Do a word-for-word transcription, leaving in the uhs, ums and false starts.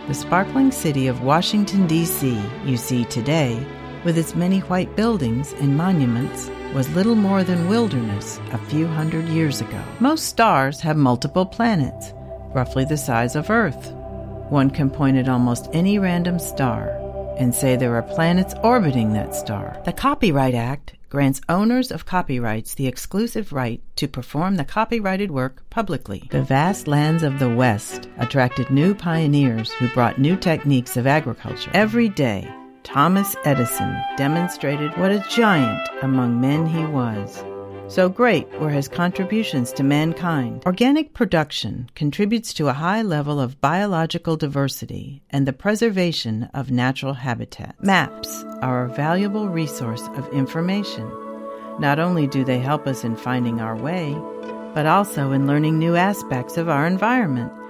The sparkling city of Washington, D C you see today, with its many white buildings and monuments, was little more than wilderness a few hundred years ago. Most stars have multiple planets, roughly the size of Earth. One can point at almost any random star and say there are planets orbiting that star. The Copyright Act grants owners of copyrights the exclusive right to perform the copyrighted work publicly. The vast lands of the West attracted new pioneers who brought new techniques of agriculture. Every day, Thomas Edison demonstrated what a giant among men he was. So great were his contributions to mankind. Organic production contributes to a high level of biological diversity and the preservation of natural habitat. Maps are a valuable resource of information. Not only do they help us in finding our way, but also in learning new aspects of our environment,